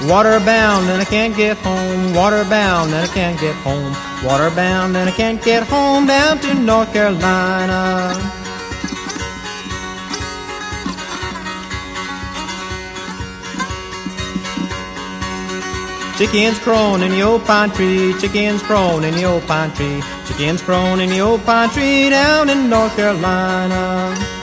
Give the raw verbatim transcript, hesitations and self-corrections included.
Water bound and I can't get home. Water bound and I can't get home. Water bound and I can't get home down to North Carolina. Chickens crowing in the old pine tree. Chickens crowing in the old pine tree. Chickens crowing in the old pine tree down in North Carolina.